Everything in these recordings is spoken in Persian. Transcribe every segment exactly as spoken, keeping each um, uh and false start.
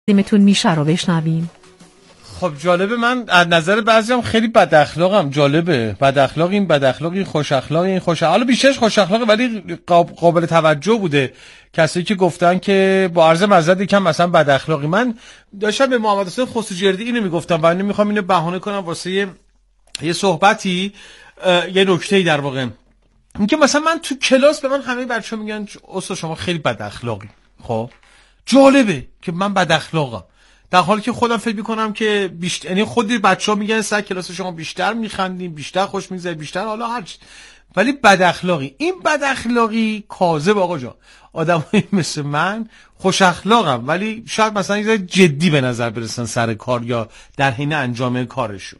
تون میشه رو بشنویم. خب جالبه، من از نظر بعضیام خیلی بد اخلاقم. جالبه، بد اخلاقی این بد اخلاقی خوش اخلاقی این خوش اخلاقی، حالا بیشترش خوش اخلاقی ولی قابل توجه بوده کسی که گفتن که با عرض معذرت یکم مثلا بد اخلاقی. من داشتم به محمد حسین خسروجردی اینو میگفتم و نمیخوام اینو بهانه کنم واسه یه, یه صحبتی، یه نکته‌ای در واقع، اینکه مثلا من تو کلاس به من همه بچه‌ها میگن استاد شما خیلی بد اخلاقی. خب جالبه که من بد اخلاقم، در حالی که خودم فکر میکنم که بیشتر، یعنی خود بچه‌ها میگن سر کلاس شما بیشتر میخندیم، بیشتر خوش میگذره، بیشتر حالا هر چی، ولی بد اخلاقی. این بد اخلاقی کاذب آقا جان. آدمایی مثل من خوش اخلاقم ولی شاید مثلا یه جدی به نظر برسن سر کار یا در حین انجام کارشون.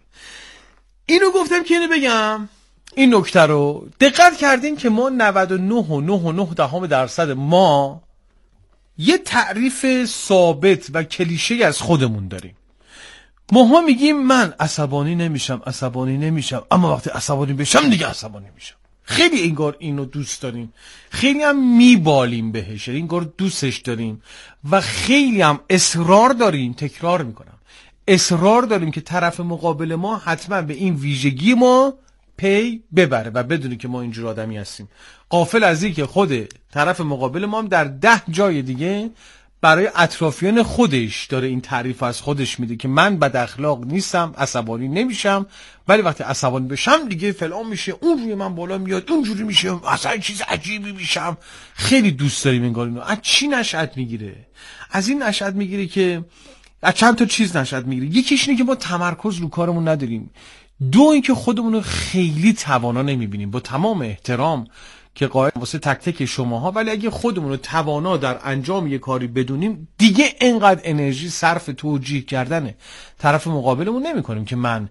اینو گفتم که اینو بگم، این نکته رو دقت کردین که ما نود و نه و نه و نه دهم درصد ما یه تعریف ثابت و کلیشه از خودمون داریم. ماها میگیم من عصبانی نمیشم عصبانی نمیشم اما وقتی عصبانی بشم دیگه عصبانی میشم. خیلی انگار اینو دوست داریم، خیلی هم میبالیم بهش، انگار دوستش داریم و خیلی هم اصرار داریم، تکرار میکنم، اصرار داریم که طرف مقابل ما حتما به این ویژگی ما پی ببره و بدونی که ما اینجور آدمی هستیم، غافل از این که خود طرف مقابل ما هم در ده جای دیگه برای اطرافیان خودش داره این تعریف از خودش میده که من بد اخلاق نیستم، عصبانی نمیشم، ولی وقتی عصبانی بشم دیگه فلان میشه، اون روی من بالا میاد، اونجوری میشه، اصلا چیز عجیبی میشم. خیلی دوست داریم انگار اینو. از چی نشأت میگیره؟ از این نشأت میگیره که از چند تا چیز نشأت میگیره. یکیش اینه که ما تمرکز رو کارمون نداریم، دو اینکه خودمون رو خیلی توانا نمیبینیم. با تمام احترام که قائل واسه تک تک شماها، ولی اگه خودمون رو توانا در انجام یه کاری بدونیم دیگه اینقدر انرژی صرف توجیه کردن طرف مقابلمون نمی کنیم که من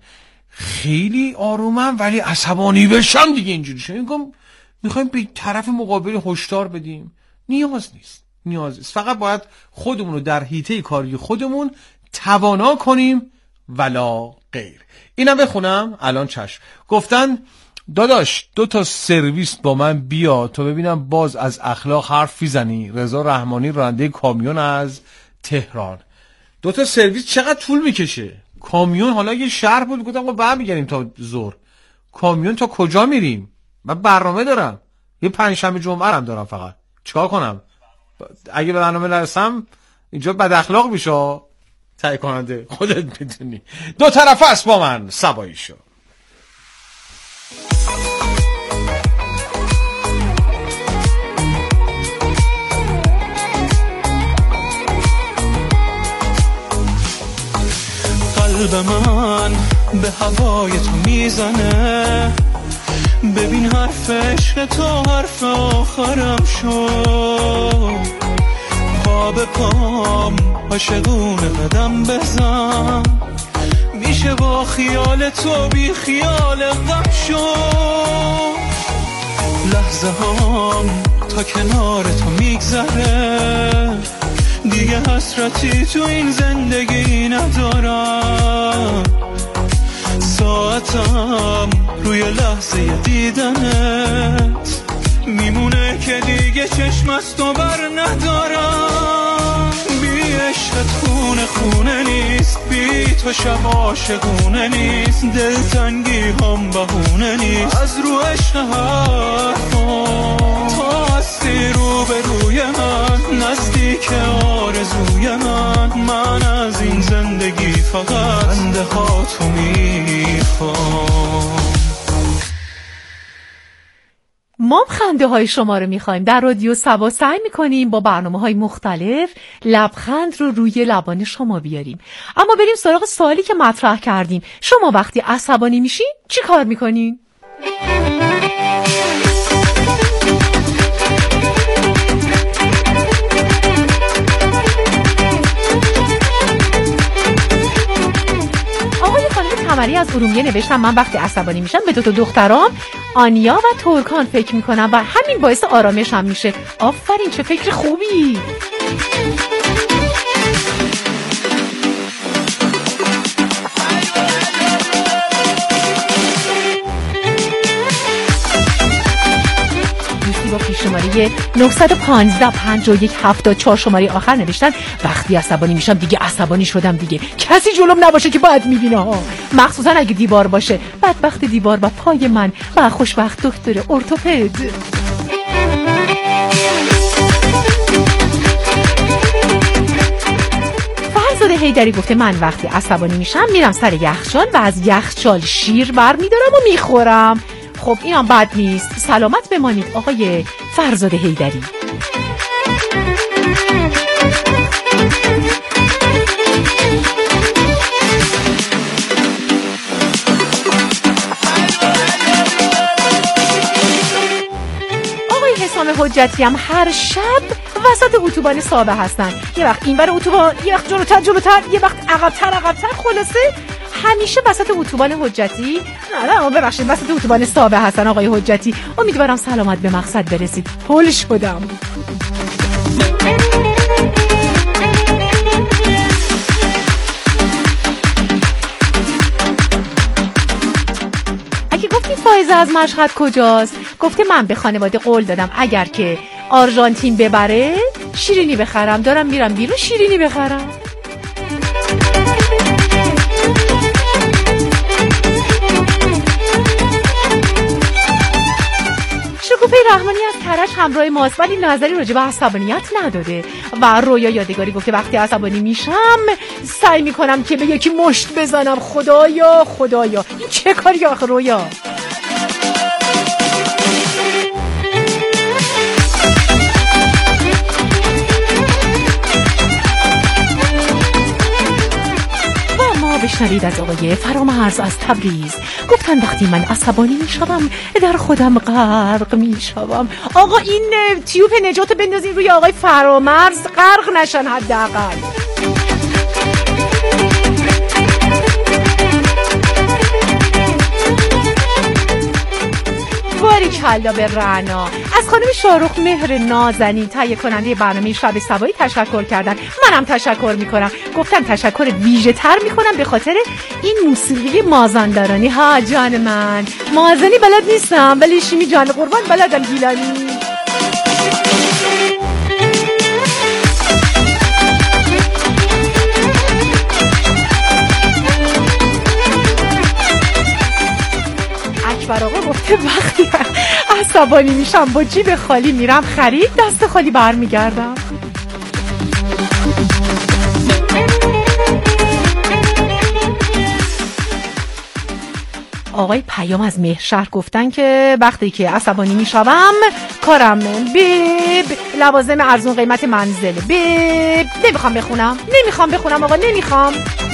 خیلی آرومم ولی عصبانی بشم دیگه اینجوری شد. میگم میخوایم به طرف مقابل هشدار بدیم، نیاز نیست، نیاز نیست. فقط باید خودمون رو در حیطه کاری خودمون توانا کنیم ولا غیر. اینم بخونم الان. چشم. گفتن داداش دو تا سرویس با من بیا تا ببینم باز از اخلاق حرف میزنی. رضا رحمانی، راننده کامیون از تهران. دو تا سرویس چقدر طول میکشه؟ کامیون حالا یه شهر بود گفتم ما برمیگردیم تا ظهر. کامیون تا کجا میریم؟ من برنامه دارم، یه پنجشنبه جمعه هم دارم، فقط چیکار کنم؟ اگه به برنامه نرسم اینجا بد اخلاق میشه. تهیه کننده خودت میدونی. دو طرفه است با من سبایی شو. قلب من به هوای تو میزنه، ببین حرف عشق تو حرف آخرم شد. پا به پام عاشقونه قدم بزن، میشه با خیال تو بی خیال غم شد. لحظه هام تا کنار تو میگذره، دیگه حسرتی تو این زندگی ندارم. ساعتم روی لحظه دیدنت میمونه که دیگه چشم از تو بر ندارم. بی عشقت خونه خونه نیست، بی تو شب عاشقونه نیست، دلتنگی هم بهونه نیست. از رو عشق حرفم تو هستی رو به روی من، نزدیک آرزوی من. من از این زندگی فقط خنده ها تو میخوام. ما خنده های شما رو میخوایم. در رادیو سبا سعی میکنیم با برنامه های مختلف لبخند رو روی لبان شما بیاریم. اما بریم سراغ سوالی که مطرح کردیم. شما وقتی عصبانی میشین چی کار میکنین؟ تمری از ارومیه نوشتم من وقتی عصبانی میشم به دو تا دخترام آنیا و ترکان فکر میکنم و همین باعث آرامشم میشه. آفرین، چه فکر خوبی. دوستی با پیشنماری شماره نه یک پنج پنج یک هفت چهار شماره آخر نوشتن وقتی عصبانی میشم دیگه عصبانی شدم دیگه، کسی جلوم نباشه که بد میبینه ها، مخصوصا اگه دیوار باشه، بدبخت دیوار و پای من و خوشبخت دکتر ارتوپد. فرزاد حیدری گفته من وقتی عصبانی میشم میرم سر یخچال و از یخچال شیر برمیدارم و میخورم. خب اینم بد نیست. سلامت بمانید آقای فرزاد حیدری. حجتی هم هر شب وسط اتوبان سابه هستن، یه وقت اینور اتوبان، یه وقت جلوتر جلوتر، یه وقت عقب‌تر عقب‌تر، خلاصه همیشه وسط اتوبان حجتی، نه نه ببخشید وسط اتوبان سابه هستن آقای حجتی. امیدوارم سلامت به مقصد برسید. هول شدم. فایزه از مشهد کجاست؟ گفته من به خانواده قول دادم اگر که آرژانتین ببره شیرینی بخرم، دارم میرم بیرون شیرینی بخرم. شکوفه رحمانی از کرج همراه ماست ولی نظری راجع به عصبانیت نداده. و رویا یادگاری گفته وقتی عصبانی میشم سعی میکنم که به یکی مشت بزنم. خدایا خدایا این چه کاری آخه رویا؟ بشنوید از آقای فرامرز از تبریز. گفتن وقتی من عصبانی میشم در خودم غرق میشم. آقا این تیوب نجات بندازین روی آقای فرامرز غرق نشن حداقل. باریکلا به رعنا. از خانم شاهرخ مهر نازنین تهیه کننده برنامه شب سبایی تشکر کردن. منم تشکر میکنم. گفتم تشکر ویژه تر میکنم به خاطر این موسیقی مازندرانی. ها جان من مازنی بلد نیستم ولی شیمی جان قربان بلدم گیلانی. اکبر آقا گفته وقتی عصبانی میشم با جیب خالی میرم خرید، دست خالی برمیگردم. آقای پیام از مهرشهر گفتن که وقتی که عصبانی میشم کارم به لوازم ارزون قیمت منزل به نمیخوام بخونم نمیخوام بخونم آقا نمیخوام.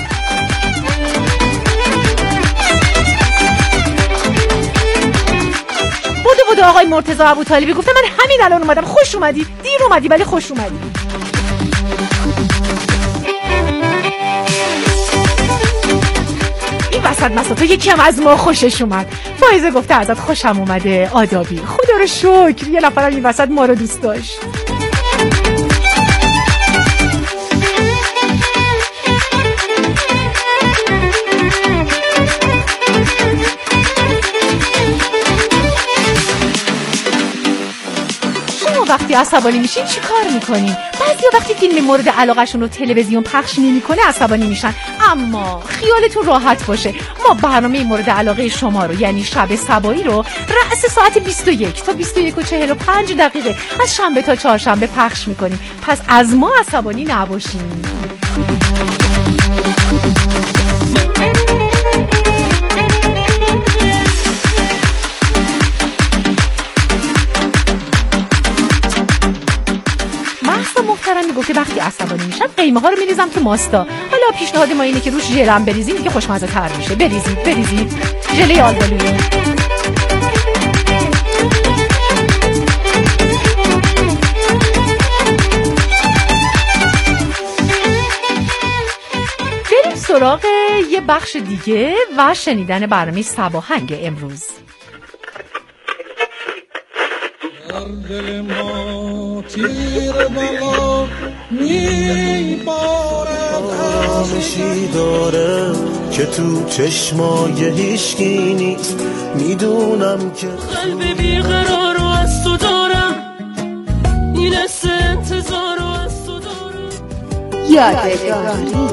بوده بوده آقای مرتضی ابوطالبی گفته من همین الان اومدم. خوش اومدی، دیر اومدی ولی خوش اومدی. این وسط مسافه یکی هم از ما خوشش اومد. فایزه گفته ازت خوشم اومده آدابی. خدا رو شکر یه نفرم این وسط ما رو دوست داشت. وقتی عصبانی میشین چی کار میکنین؟ بعضیا وقتی فیلم مورد علاقهشون رو تلویزیون پخش نمیکنه عصبانی میشن. اما خیالتون راحت باشه ما برنامه مورد علاقه شما رو یعنی شب سبایی رو رأس ساعت بیست و یک تا بیست و یک و چهل و پنج دقیقه از شنبه تا چهارشنبه پخش میکنیم. پس از ما عصبانی نباشین. محترم میگفته وقتی عصبانی میشم قیمه ها رو میریزم تو ماستا. حالا پیشنهاد ما اینه که روش ژلم بریزیم که خوشمزه تر میشه. بریزید بریزید ژله آلبالویی. بریم سراغ یه بخش دیگه و شنیدن برنامه صباهنگ امروز. دل ما تیر بلا میبارد آرامشی داره که تو چشمای هیچکی نیست. میدونم که قلب بیقرار رو از تو دارم یادگاری.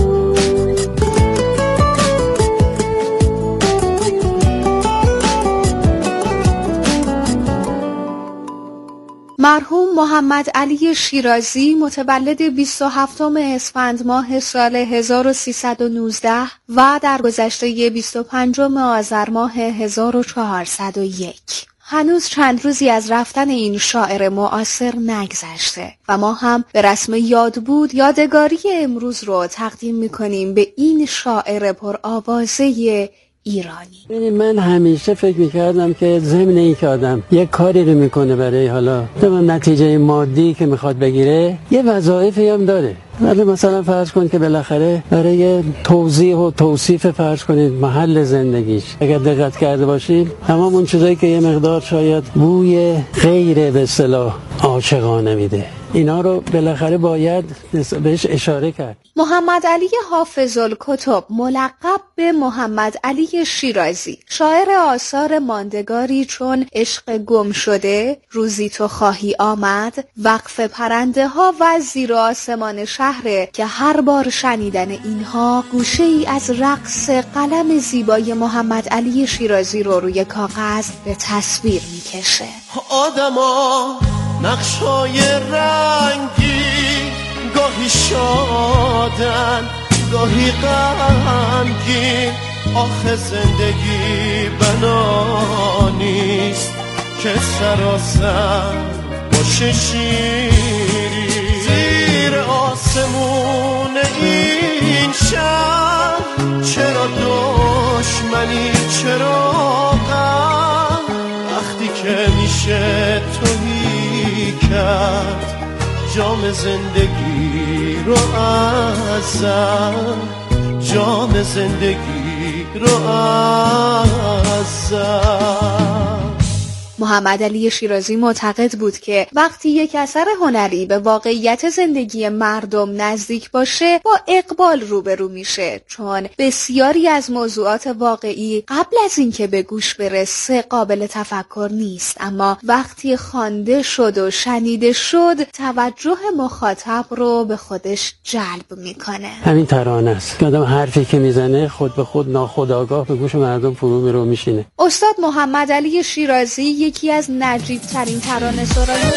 مرحوم محمد علی شیرازی متولد بیست و هفتم اسفند ماه سال هزار و سیصد و نوزده و در گذشته بیست و پنجم آذر ماه هزار و چهارصد و یک. هنوز چند روزی از رفتن این شاعر معاصر نگذشته و ما هم به رسم یاد بود یادگاری امروز رو تقدیم می‌کنیم به این شاعر پرآوازه ایرانی. من همیشه فکر میکردم که ضمن این که آدم یک کاری رو میکنه برای حالا تمام نتیجه مادی که میخواد بگیره یه وظایفی هم داره. ولی مثلا فرض کن که بالاخره برای توضیح و توصیف فرض کنید محل زندگیش اگر دقت کرده باشید تمام اون چیزایی که یه مقدار شاید بوی غیر به اصطلاح عاشقانه میده اینا رو بالاخره باید بهش اشاره کرد. محمد علی حافظ الکتب ملقب به محمد علی شیرازی، شاعر آثار ماندگاری چون عشق گم شده، روزی تو خواهی آمد، وقف پرنده ها و زیر آسمان شهره که هر بار شنیدن اینها گوشه ای از رقص قلم زیبای محمد علی شیرازی رو روی کاغذ به تصویر میکشه. آدما نقشای رنگی گاهی شادن گاهی غمگین، آخه زندگی بنا نیست که سراسر باشه شیری. زیر آسمون این شهر چرا دشمنی چرا غم، وقتی که میشه تویی کرد جام زندگی رو ازم، جام زندگی رو ازم. محمد علی شیرازی معتقد بود که وقتی یک اثر هنری به واقعیت زندگی مردم نزدیک باشه با اقبال روبرو میشه، چون بسیاری از موضوعات واقعی قبل از اینکه به گوش برسه قابل تفکر نیست، اما وقتی خوانده شد و شنیده شد توجه مخاطب رو به خودش جلب میکنه. همین ترانه است که آدم حرفی که میزنه خود به خود ناخودآگاه به گوش مردم فرو میره و میشینه. استاد محمد علی شیرازی یکی از نجیب ترین ترانه سرایان.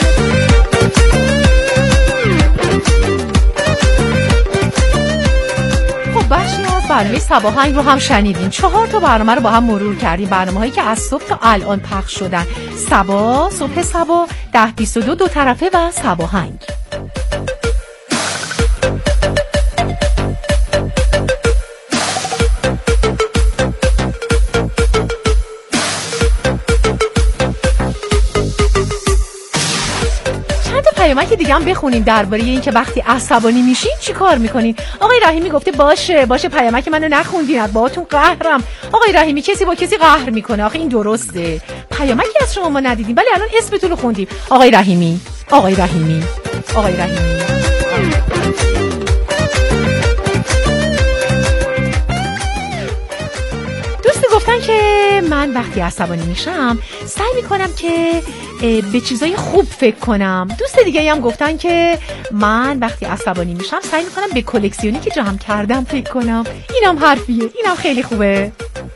خب بخشی از برنامه صباهنگ رو هم شنیدین. چهار تا برنامه رو با هم مرور کردیم، برنامه هایی که از صبح تا الان پخش شدن: صبا، صبح صبا، ده بیست و دو دو طرفه و صباهنگ. پیامک دیگه هم بخونیم درباره این که وقتی عصبانی میشین چی کار میکنین. آقای رحیمی گفته باشه باشه پیامک منو نخوندین، باهاتون قهرم. آقای رحیمی کسی با کسی قهر میکنه؟ آخه این درسته؟ پیامکی از شما ما ندیدیم ولی الان اسمتون رو خوندیم. آقای رحیمی، آقای رحیمی، آقای رحیمی. دوستی گفتن که من وقتی عصبانی میشم سعی میکنم که به چیزای خوب فکر کنم. دوست دیگه هم گفتن که من وقتی عصبانی میشم سعی میکنم به کلکسیونی که جمع کردم فکر کنم. اینم حرفیه، اینم خیلی خوبه.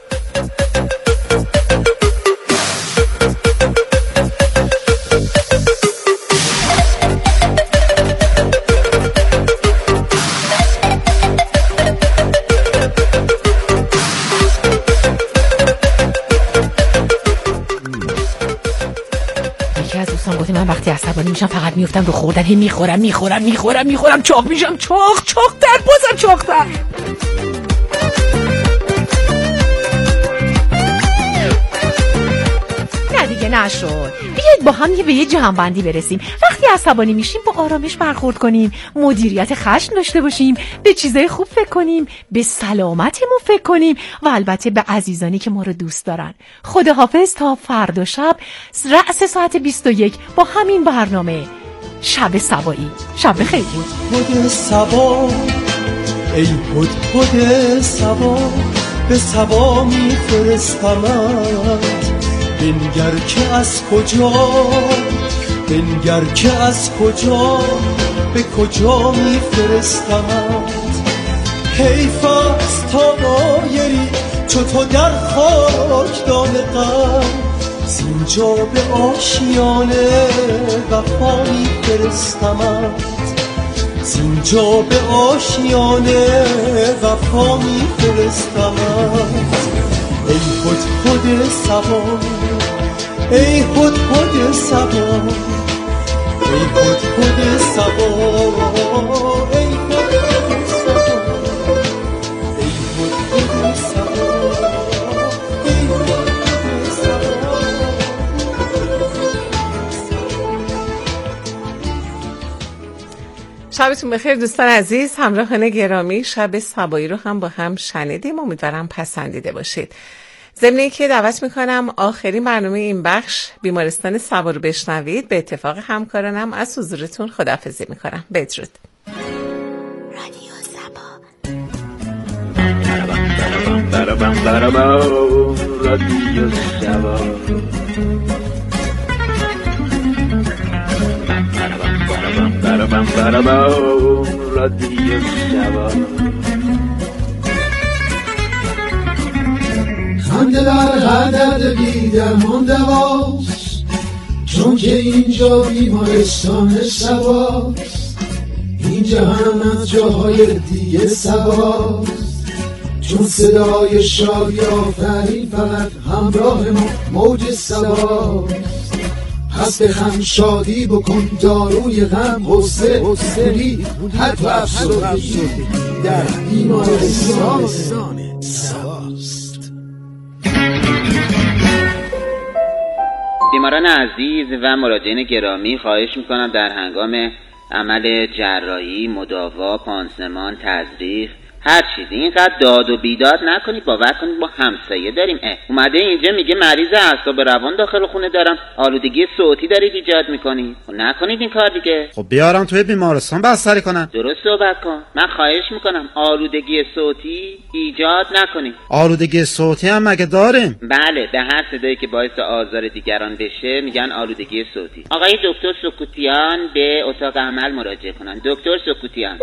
من وقتی عصبانی میشم فقط میافتم رو خوردن، هی میخورم میخورم میخورم میخورم چاق میشم، چاق چاق تر، بازم چاق تر. نه دیگه نشد. بیایید با هم به یه جمع‌بندی برسیم. وقتی عصبانی میشیم با آرامش برخورد کنیم، مدیریت خشم داشته باشیم، به چیزای خوب فکر کنیم، به سلامتمون فکر کنیم و البته به عزیزانی که ما رو دوست دارن. خداحافظ تا فردا شب رأس ساعت بیست و یک با همین برنامه شب سبایی. شب بخیر. هدهد سبا، ای هدهد سبا، به سبا میفرستمت. بنگر که از کجا، بنگر که از کجا به کجا میفرستمت؟ حیف است تا بایری چو تو در خاکدان غم، زینجا به آشیانه وفا میفرستمت، زینجا به آشیانه وفا میفرستمت. ای هدهد صبا، ای هدهد صبا، ای هدهد صبا، ای هدهد صبا، ای هدهد صبا، ای هدهد صبا. شبتون بخیر دوستان عزیز، همراهان گرامی. شب صبایی رو هم با هم شنیدیم، امیدوارم پسندیده باشید. ضمن اینکه دعوت میکنم آخرین برنامه این بخش بیمارستان صبا رو بشنوید. به اتفاق همکارانم از حضورتون خداحافظی میکنم. بدرود. رادیو صبا، رادیو صبا، رادیو صبا. خنده در هدد بیدرمان دواست، چون که اینجا بیمارستان صباست. اینجا هم از جاهای دیگه صباست، چون صدای شادی آفرین فقط همراه ما موج صباست. پس بخم شادی بکن داروی غم، غصه غصه حتی افسردگی در بیمارستان صباست. بیماران عزیز و مراجعین گرامی، خواهش میکنم در هنگام عمل جراحی، مداوا، پانسمان، تزریق، هر چیزی اینقدر داد و بیداد نکنید. باور کنید با همسایه داریم. اه. اومده اینجا میگه مریض اعصاب روان داخل خونه دارم، آلودگی صوتی دارید ایجاد میکنید. خب نکنید این کار دیگه. خب بیارم توی بیمارستان بستری کنن. درست صحبت کن. من خواهش میکنم آلودگی صوتی ایجاد نکنید. آلودگی صوتی هم مگه داریم؟ بله، به هر صدایی که باعث آزار دیگران بشه میگن آلودگی صوتی. آقای دکتر سکوتیان به اتاق عمل مراجعه کنن. دکتر سکوتیان.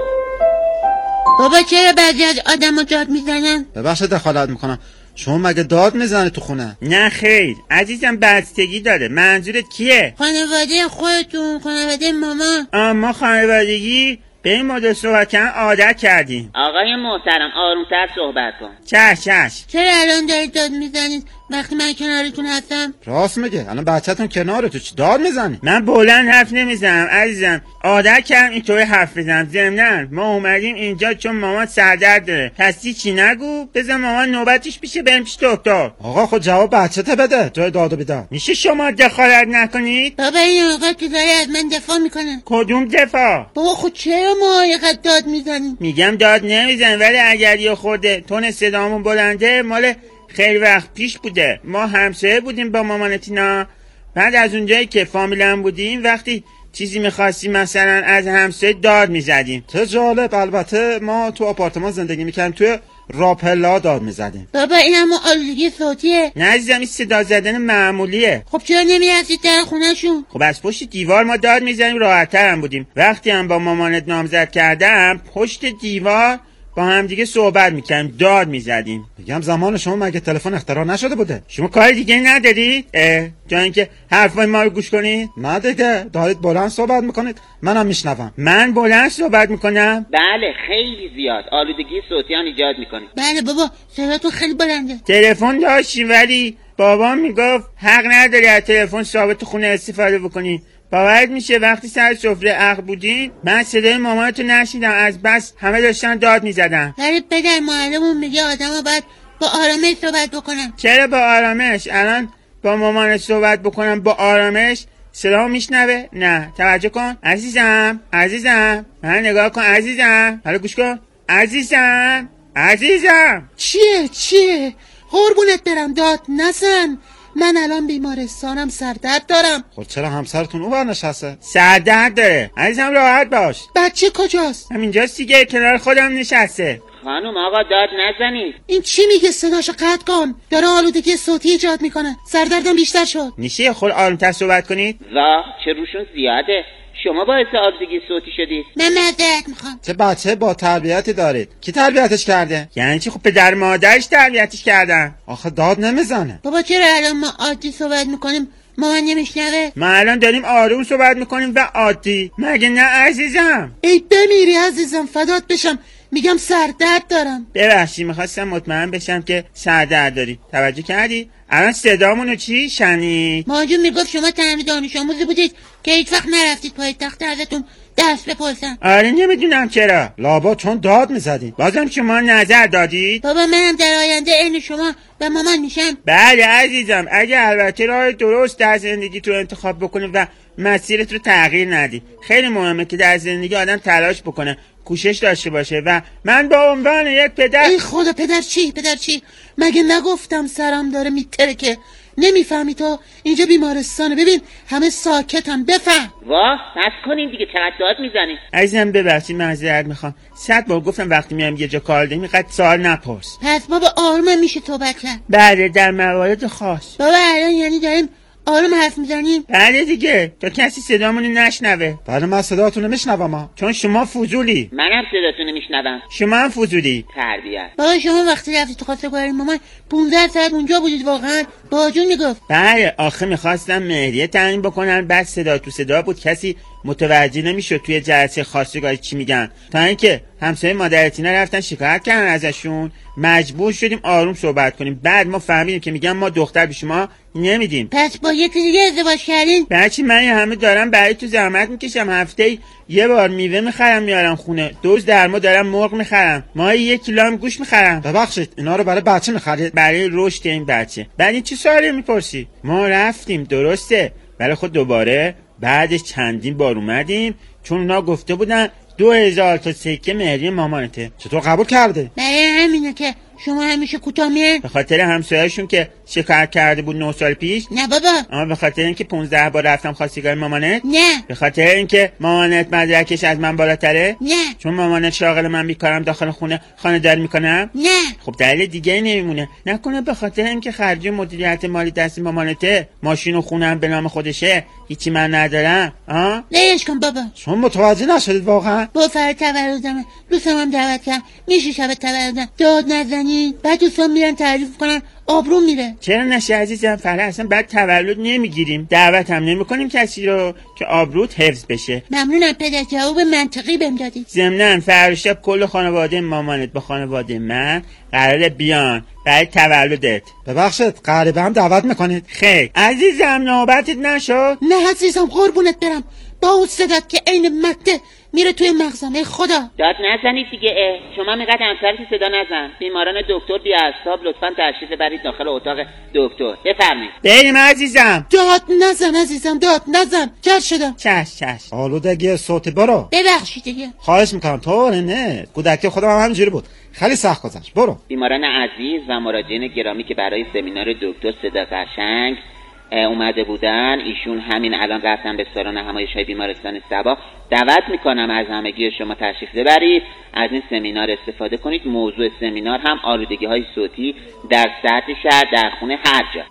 بابا چرا بعضی از آدمو داد میزنن؟ ببخشید دخالت میکنم، شما مگه داد میزنی تو خونه؟ نه خیر عزیزم، بستگی داره. منظورت کیه؟ خانواده خودتون، خانواده ماما. آه ما خانوادگی به این مدل صحبت کردن عادت کردیم. آقای محترم آرومتر صحبت کن. چش چش. چرا الان دارید داد میزنید وقتی من کنارتون هستم؟ راست میگه، الان بچه‌تون کناره، تو چی داد میزنی؟ من بلند حرف نمیزنم عزیزم، عادت کردم اینطوری حرف بزنم. ضمناً ما اومدیم اینجا چون مامان سردرد داره. پس چی نگو، بذار مامان نوبتش بشه بریم پیش دکتر. آقا خود جواب بچه‌ت بده جای داد و بیداد. میشه شما دخالت نکنید؟ بابا این آقا که داره از من دفاع میکنه. کدوم دفاع؟ بابا خود چرا ما اینقدر داد میزنیم؟ میگم داد نمیزن، ولی اگر یه خورده تون صدامون بلنده مال خیلی وقت پیش بوده. ما همسایه بودیم با مامان تینا، بعد از اونجایی که فامیلم بودیم وقتی چیزی میخواستیم مثلا از همسایه داد میزدیم. چه جالب. البته ما تو آپارتمان زندگی میکنیم، توی راپلا داد میزدیم. بابا این هم آلودگی صوتیه. نه عزیزم این صدا زدن معمولیه. خب چرا نمیرسید در خونه شون؟ خب از پشت دیوار ما داد میزنیم، راحت‌تر هم بودیم. وقتی هم با مامانت نامزد کردم پشت دیوار با هم دیگه صحبت میکنیم، داد میزدیم. میگم زمان شما مگه تلفن اختراع نشده بوده؟ شما کار دیگه ندارید؟ اه جا اینکه حرفای ما رو گوش کنید؟ نه دیگه، دارید بلند صحبت میکنید، منم میشنوم. من بلند صحبت میکنم؟ بله خیلی زیاد آلودگی صوتی هم ایجاد میکنید. بله بابا صداتون خیلی بلنده. تلفن داشتیم ولی بابا میگفت حق نداری از تلفن ثابت خونه استفاده بکنی. باورت میشه وقتی سر سفره عقل بودین من صدای مامانتو نشیدم، از بس همه داشتن داد میزدن. ولی پدر معلمون میگه آدمو باید با آرامش صحبت بکنم. چرا با آرامش؟ الان با مامان صحبت بکنم با آرامش صدامو میشنوه؟ نه توجه کن عزیزم، عزیزم من نگاه کن عزیزم، حالا گوش کن عزیزم، عزیزم. چیه چیه؟ قربونت برم داد نزن، من الان بیمارستانم سردرد دارم. خب چرا همسرتون اون نشسته؟ سردرد داره عزیزم، راحت باش. بچه کجاست؟ همینجاست دیگه، کنار خودم نشسته. خانم آقا داد نزنید. این چی میگه؟ صداشو قطع کن، داره آلودگی صوتی ایجاد میکنه، سردردم بیشتر شد. میشه خود آرومتر صحبت کنید؟ وا چه روشون زیاده. شما باعث آلودگی صوتی شدید. من معذرت میخوام. چه بچه با تربیتی دارید؟ کی تربیتش کرده؟ یعنی چی؟ خب پدر مادرش تربیتش کردن. آخه داد نمیزنه. بابا چرا الان ما عادی صحبت میکنیم مامان نمیشنوه؟ ما الان داریم آروم صحبت میکنیم و عادی. مگه نه عزیزم؟ ای بمیری عزیزم، فدات بشم، میگم سردرد دارم. ببخشید میخواستم مطمئن بشم که سردرد داری. توجه کردی؟ الان صدامونو چی شنید؟ مامان جون میگفت شما تنها دانش آموزی بودید که هیچ وقت نرفتید پای تخت ازتون درس بپرسن. آره نمیدونم چرا. لابا چون داد میزدید. بازم شما نظر دادید؟ بابا منم در آینده عین شما و مامان میشم. بله عزیزم، اگه البته راه درست در زندگی تو انتخاب بکنی و مسیرت رو تغییر ندی. خیلی مهمه که در زندگی آدم تلاش بکنه، کوشش داشته باشه. و من با عنوان یک پدر. ای خدا، پدر چی؟ پدر چی؟ مگه نگفتم سرم داره میترکه؟ نمیفهمی تو؟ اینجا بیمارستانه، ببین همه ساکتن، بفهم. واه بس کنین دیگه، چقدر داد میزنی. عزیزم ببخشید معذرت میخوام. صد بار گفتم وقتی میام یه جا کار داریم اینقدر سوال نپرس. پس بابا آروم میشه صحبت کرد؟ بله در موارد خاص. بابا الان یعنی داریم آروم حرف میزنیم؟ بله دیگه، تا کسی صدامونو نشنوه. بله من صداتونو میشنوم، چون شما فضولی. منم صداتونو میشنوم. شما هم فضولی. تربیت. بابا شما وقتی رفتید تو خواستگاری مامان پونزده ساعت اونجا بودید واقعا؟ با جون میگفت. بله آخه میخواستم مهریه تعیین بکنن، بعد صدا تو صدا بود، کسی متوجه نمیشد توی جلسه خواستگاری چی میگن، تا اینکه همسایه مادرتینا رفتن شکایت کردن ازشون، مجبور شدیم آروم صحبت کنیم. بعد ما فهمیدیم که میگن ما دختر به شما نمیدیم. پس با یکی دیگه ازدواج کردین؟ بچه من همه دارم برای تو زحمت میکشم، هفته یه بار میوه میخرم میارم خونه، دوز درما دارم مرغ میخرم، ماهی یک کیلو هم گوشت میخرم. ببخشید اینا رو برای بچه میخرید؟ برای رشد این بچه. بعد این چه سوالی میپرسی؟ ما رفتیم درسته، ولی خود دوباره بعدش چندین بار اومدیم چون اونا گفته بودن دو هزار تا سکه مهریه مامانته. چطور قبول کرده؟ برای همینه که شما همیشه کوتاه میان؟ به خاطر همسایه‌شون که شکایت کرده بود نه سال پیش؟ نه بابا. اما به خاطر اینکه پونزده بار رفتم خواستگاری مامانت؟ نه. به خاطر اینکه مامانت مدرکش از من بالاتره؟ نه. چون مامانت شاغل من بیکارم داخل خونه خانه داری میکنم؟ نه. خب دلیل دیگه نمیمونه. نکنه به خاطر اینکه خرج مدیریت مالی دست مامانته، ماشین و خونم به نام خودشه، هیچی من ندارم؟ ها؟ لیش کن بابا. شما متوجه نشدید واقعا؟ با فرد تولدمه، دوستم هم دعوت کردم، میشه شب تولدم داد نزنید؟ بعد دوستان میرن تعریف کنن آبرو میره. چرا نشه عزیزم؟ فردا اصلا بعد تولد نمیگیریم، دعوت هم نمیکنیم کسی رو که آبروت حفظ بشه. ممنونم پدر، جواب منطقی بهم دادید. ضمناً فردا شب کل خانواده مامانت با خانواده من قراره بیان برای تولدت. ببخشید غریبه هم دعوت میکنید؟ خیر عزیزم نوبتت نشد؟ نه عزیزم قربونت برم، با اون صدات که عین مته میره توی مغزم. ای خدا داد نزنید دیگه. اه. شما میقدر همسرت صدا نزن. بیماران دکتر بی اعصاب لطفا تشریف ببرید داخل اتاق دکتر. بفرمایید. بریم عزیزم. داد نزن عزیزم، داد نزن. جر شدم. چش چش. آلودگی صوتی برو. ببخشید دیگه. خواهش میکنم. تو نه کودکی خودم هم همینجوری بود، خیلی سخت گذشت. برو. بیماران عزیز و مراجعین گرامی که برای سمینار دکتر صدا قشنگ اومده بودن، ایشون همین الان رفتن به سالن همایش‌های بیمارستان صبا. دعوت میکنم از همگی شما تشریف ببرید، از این سمینار استفاده کنید. موضوع سمینار هم آلودگی‌های صوتی در سطح شهر، در خونه، هر جا.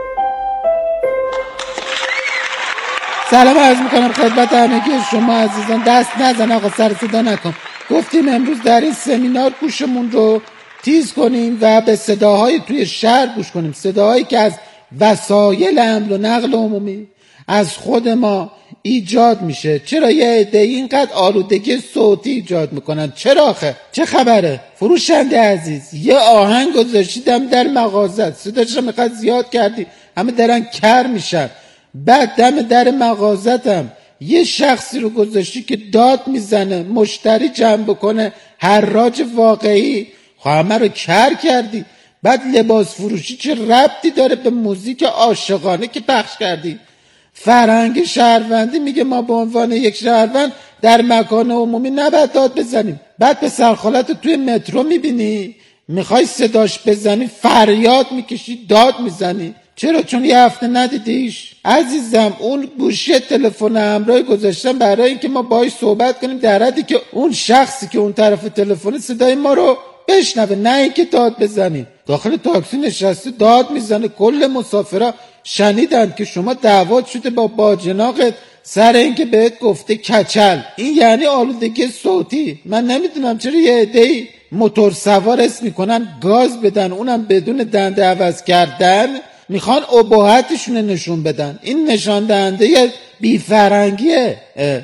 سلام عرض میکنم خدمت همگی شما عزیزان. دست نزن آقا، سر صدا نکن. گفتیم امروز در این سمینار گوشمون رو تیز کنیم و به صداهای توی شهر گوش کنیم، صداهایی که از وسایل حمل و نقل عمومی، از خود ما ایجاد میشه. چرا یه عده اینقدر آلودگی صوتی ایجاد میکنن؟ چرا آخه؟ چه خبره؟ فروشنده عزیز یه آهنگ گذاشتیدم در مغازت، صداش رو میخواد زیاد کردی، همه دارن کر میشن. بعد دم در مغازتم یه شخصی رو گذاشتی که داد میزنه، مشتری جمع بکنه، حراج واقعی، خب همه رو کر کردی. بعد لباس فروشی چه ربطی داره به موزیک عاشقانه که پخش کردی؟ فرهنگ شهروندی میگه ما به عنوان یک شهروند در مکان عمومی نباید داد بزنیم. بعد به سرخالت توی مترو میبینی میخوای صداش بزنی فریاد میکشی، داد میزنی. چرا؟ چون یه هفته ندیدیش. عزیزم اون گوشی تلفن همراه گذاشتن برای اینکه ما باهاش صحبت کنیم، در حدی که اون شخصی که اون طرف تلفن صدای ما رو بشنوه، نه اینکه داد بزنی. داخل تاکسی نشسته داد میزنه، کل مسافرها شنیدن که شما دعوات شده با باجناقت سر اینکه بهت گفته کچل. این یعنی آلودگی صوتی. من نمیدونم چرا یه عده‌ای موتور سوار اسم میکنن گاز بدن، اونم بدون دنده عوض کردن، میخوان اباحتشون نشون بدن. این نشان دهنده بی‌فرنگیه.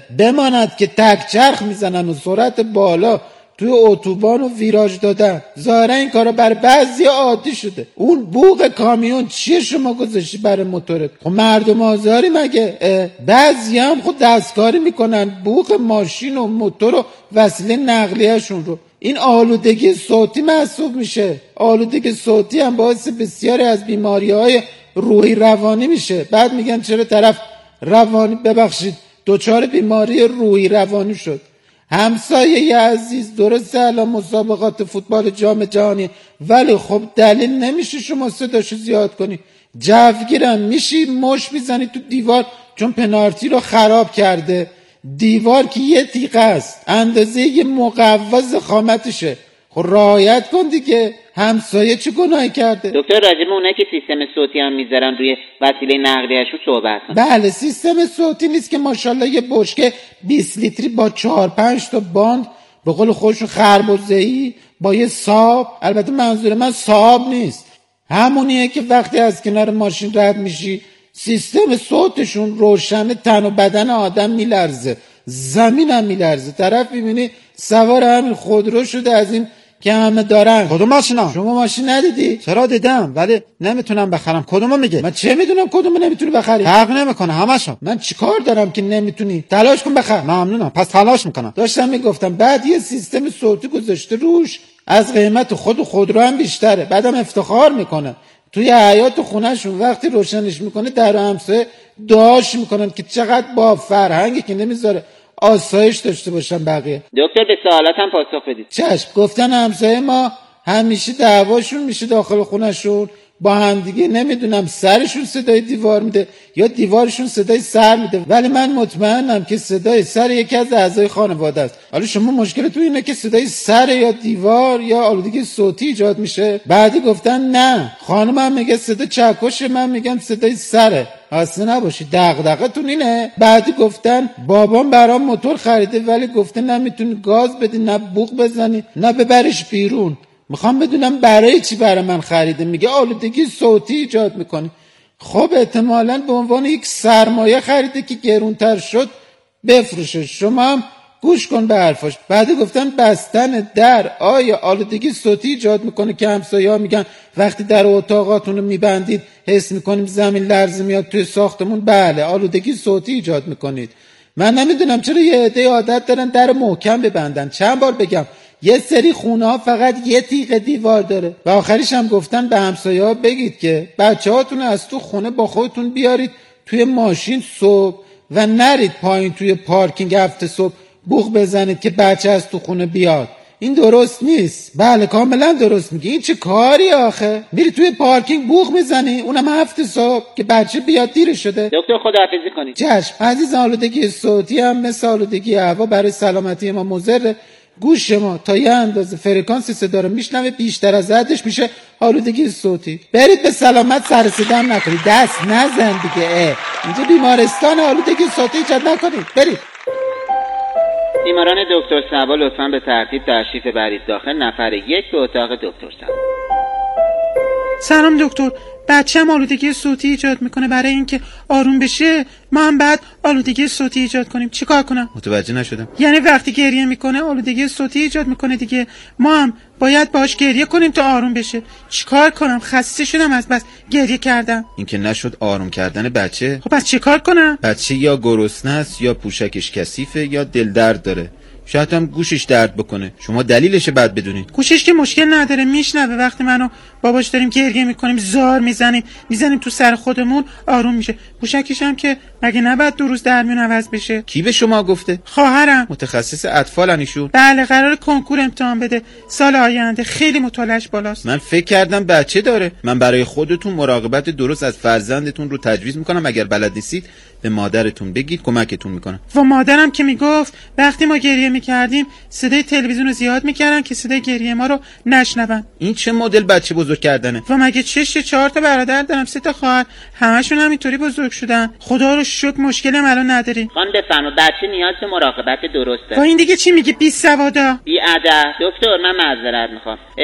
بماند که تکچرخ میزنن و سرعت بالا توی اتوبان و ویراج دادن. ظاهرا این کارا برای بعضی عادی شده. اون بوق کامیون چیه شما گذاشتی برای موتورت؟ خب مردم آزاری مگه؟ بعضی هم خود دستکاری میکنن بوق ماشین و موتور و وسیله نقلیه‌شون رو. این آلودگی صوتی محسوب میشه. آلودگی صوتی هم باعث بسیاری از بیماری‌های روحی روانی میشه. بعد میگن چرا طرف روانی ببخشید دچار بیماری روحی روانی شد. همسایه عزیز درسته الان مسابقات فوتبال جام جهانی، ولی خب دلیل نمیشه شما صداشو زیاد کنی. جوگیرم میشی مش میزنی تو دیوار چون پنالتی رو خراب کرده. دیوار که یه تیغه است اندازه یه مقوض خامتشه. خب رعایت کن دیگه. همسایه چه گناهی کرده؟ دکتر راجب اونایی که سیستم صوتی هم میذارن روی وسیله نقلیه‌شون صحبت کن. بله سیستم صوتی نیست که ماشاءالله یه بشکه بیست لیتری با چهار پنج تا باند به قول خودشون خربزه‌ای با یه صاب. البته منظور من صاب نیست، همونیه که وقتی از کنار ماشین رد میشی سیستم صوتشون روشن، تن و بدن آدم میلرزه، زمین هم میلرزه. طرف میبینی سوار همین خودرو شده از این که همه دارن. کدوم ماشینا؟ شما ماشین ندیدی؟ چرا دیدم ولی نمیتونم بخرم. کدومو میگه؟ من چه میدونم کدومو نمیتونی بخری؟ فرق نمیکنه همشون. من چیکار دارم که نمیتونی؟ تلاش کن بخر. ممنونم، پس تلاش میکنم. داشتم میگفتم بعد یه سیستم صوتی گذاشته روش، از قیمت خود خودرو هم بیشتره. بعدم افتخار میکنه توی حیاط خونهشون وقتی روشنش میکنه در همسایه دعاش میکنن که چقدر با فرهنگی که نمیذاره آسایش داشته باشن بقیه. دکتر به سوالاتم پاسخ بدید. چشم. گفتن همسایه ما همیشه دعواشون میشه داخل خونهشون با هم دیگه. نمیدونم سرشون صدای دیوار میده یا دیوارشون صدای سر میده، ولی من مطمئنم که صدای سر یکی از اعضای خانواده است. حالا شما مشکل تو اینه که صدای سر یا دیوار یا آلودگی صوتی ایجاد میشه. بعدی گفتن نه، خانمم میگه صدا چکشه، من میگم صدای سره. اصلا نباشی دغدغه‌تون اینه. بعدی گفتن بابام برام موتور خریده ولی گفته نمیتونی گاز بدی، نه بوق بزنی، نه ببریش بیرون. میخوام بدونم برای چی برای من خریده؟ میگه آلودگی صوتی ایجاد میکنه. خب احتمالاً به عنوان یک سرمایه خریده که گرونتر شد بفروشه. شما هم گوش کن به حرفاش. بعد گفتن بستن در آیا آلودگی صوتی ایجاد میکنه که همسایه‌ها میگن وقتی در اتاقاتون رو میبندید حس میکنیم زمین لرزه میاد توی ساختمون. بله آلودگی صوتی ایجاد میکنید. من نمیدونم چرا یه عده عادت دارن در محکم ببندن. چند بار بگم یه سری خونه ها فقط یه تیغ دیوار داره. و آخریش هم گفتن به همسایه ها بگید که بچه هاتون از تو خونه با خودتون بیارید توی ماشین صبح و نرید پایین توی پارکینگ هفته صبح بوق بزنید که بچه از تو خونه بیاد. این درست نیست. بله کاملا درست میگی. این چه کاری آخه؟ میری توی پارکینگ بوق میزنی اونم هفته صبح که بچه بیاد دیر شده. دکتر خداحافظی کنید. چشم. عزیز آلودگی صوتی هم مثل آلودگی هوا برای سلامتی ما مضره. گوش ما تا یه اندازه فرکانس صدا رو میشنوه، بیشتر از حدش میشه آلودگی صوتی. برید به سلامت سر صدا هم نکنید، دست نزن دیگه. اه. اینجا بیمارستان آلودگی صوتی ایجاد نکنید. برید. بیماران دکتر صبا لطفاً به ترتیب تشریف برید داخل. نفر یک به اتاق دکتر صبا. سلام دکتر، بچه‌م آلودگی صوتی ایجاد میکنه. برای اینکه آروم بشه ما هم بعد آلودگی صوتی ایجاد کنیم. چیکار کنم؟ متوجه نشدم. یعنی وقتی گریه میکنه آلودگی صوتی ایجاد میکنه دیگه، ما هم باید باهاش گریه کنیم تا آروم بشه. چیکار کنم؟ خسته شدم از بس گریه کردم. این که نشد آروم کردن بچه. خب پس چیکار کنم؟ بچه یا گرسنه است یا پوشکش کثیفه یا دل درد داره. شاید هم گوشش درد بکنه. شما دلیلش بعد بدونید. گوشش که مشکل نداره، میشنوه. وقتی منو باباش داریم گریه میکنیم زار میزنیم میزنیم تو سر خودمون آروم میشه. پوشکش هم که مگه نباید دو روز در میون عوض بشه؟ کی به شما گفته؟ خواهرم. متخصص اطفال ایشون؟ بله قرار کنکور امتحان بده سال آینده. خیلی مطالعه‌اش بالاست. من فکر کردم بچه داره. من برای خودتون مراقبت درست از فرزندتون رو تجویز میکنم. اگر بلد نیستید به مادرتون بگید کمکتون میکنن. و مادرم که میگفت وقتی ما گریه میکردیم صدای تلویزیون رو زیاد میکردن که صدای گریه ما رو نشنون. این چه مدل بچه بزرگ کردنه؟ و مگه چش چهار تا برادر دارم، سه تا خواهر، همشون همینطوری بزرگ شدن. خدا رو شکر مشکلی هم الان نداریم. خانم بفرما، بچه نیاز به مراقبت درست داره. و این دیگه چی میگی بی سوادا؟ بی ادب. دکتر من معذرت میخوام.